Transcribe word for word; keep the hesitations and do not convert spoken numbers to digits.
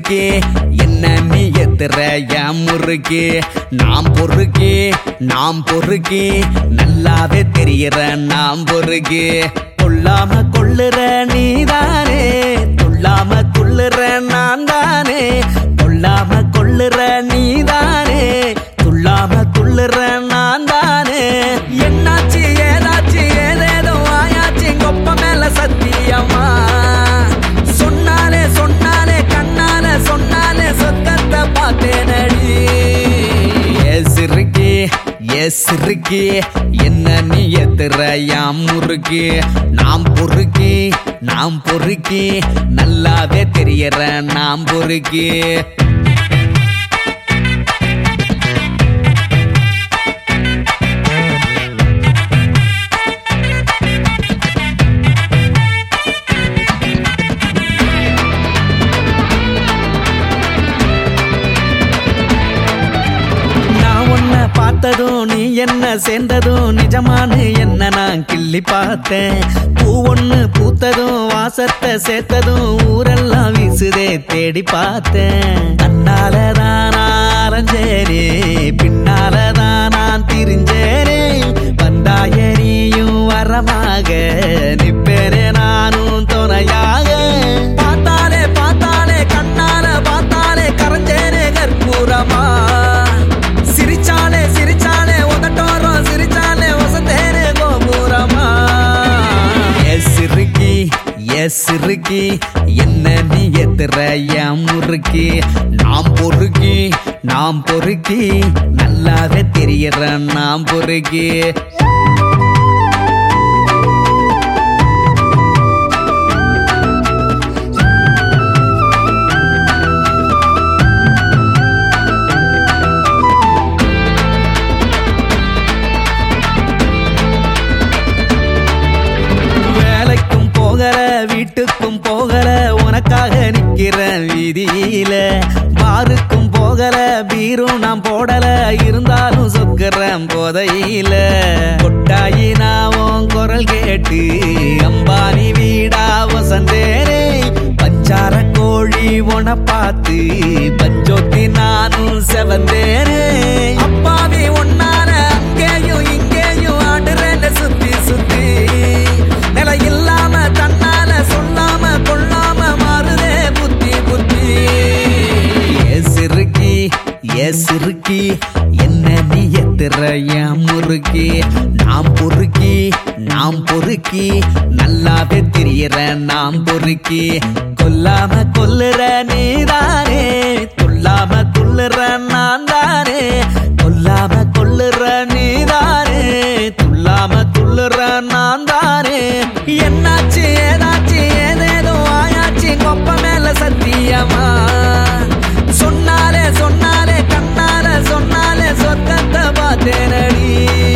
சிறுக்கி என்ன நீ எத்துற என் முறுக்கி நாம் பொறுக்கி நாம் பொறுக்கி நல்லாவே தெரிகிற நாம் பொறுக்கி கொல்லாம கொள்ளுற நீதானே கொல்லாம கொள்ளுற நான் தானே கொல்லாம கொள்ளுற நீதானே கொல்லாம கொள்ளுற நான் தானே என்னாச்சு ஏதாச்சு ஏதேதோ ஆயாச்சு கொப்ப மேல சத்தியமா சொன்னாலே சொன்னாலே கண்ணால சொன்னாலே சொத்தத்தை பார்த்தேனடி ஏ சிறுக்கி ஏ சிறுக்கி என்ன நீ எத்துற யாம் முறுக்கி நாம் பொறுக்கி நாம் பொறுக்கி நல்லாவே தெரியற நாம் பொறுக்கி பார்த்ததும் நீ என்ன சேர்ந்ததும் நிஜமானு என்ன நான் கிள்ளி பார்த்தேன் பூ ஒண்ணு பூத்ததும் வாசத்தை சேர்த்ததும் ஊரெல்லாம் வீசுதே தேடி பார்த்தேன் தன்னாலதான் அரைஞ்சேனே பின்னாலதான் நான் திரிஞ்சேனே வந்தாயரியும் வரமாக நிப்பேனே நானும் துணையாக பார்த்தாலே பார்த்தாலே கண்ணால பார்த்தாலே கரைஞ்சேனே கற்பூரமா சிரிச்சாலே சிரிச்சாலே உதட்டோரம் சிரிச்சாலே வசந்தேனே கோபுரமா ஏ சிறுக்கி ஏ சிறுக்கி என்ன நீ எத்துற என் முறுக்கி நாம் பொறுக்கி நாம் பொறுக்கி நல்லாவே தெரிகிற நாம் பொறுக்கி வீட்டுக்கும் போகல உனக்காக நிக்கிறேன் வீதியில பாருக்கும் போகல பீரும் நான் போடல இருந்தாலும் சொக்குறேன் போதையில கொட்டாயி நாவும் குரல் கேட்டு அம்பானி வீடா வசந்தேனே பஞ்சார கோழி உன பார்த்து பஞ்சோத்தி நானும் செவந்தேனே அப்பாவி ஒன்னார அங்கேயும் இங்கேயும் ஆடுறேன் சுத்தி சுத்தி நில இல்லாம தன்னால சொல்லாம கொள்ளாம மாறுதே புத்தி புத்தி ஏ சிறுக்கி ஏ சிறுக்கி என்ன நீ எத்துற என் முறுக்கி நாம் பொறுக்கி நாம் பொறுக்கி நல்லாவே தெரிகிற நாம் பொறுக்கி கொல்லாம கொல்லுற நீதானே கொல்லாம கொல்லுற நான் தானே கொல்லாம கொல்லுற நீதானே துள்ளாம துள்ளுற நான் தானே என்னாச்சு ஏதாச்சு ஏதேதோ ஆயாச்சு கொப்ப மேல சத்தியமா சொன்னாலே சொன்னாலே கண்ணால சொன்னாலே சொத்தத்தை பார்த்தேனடி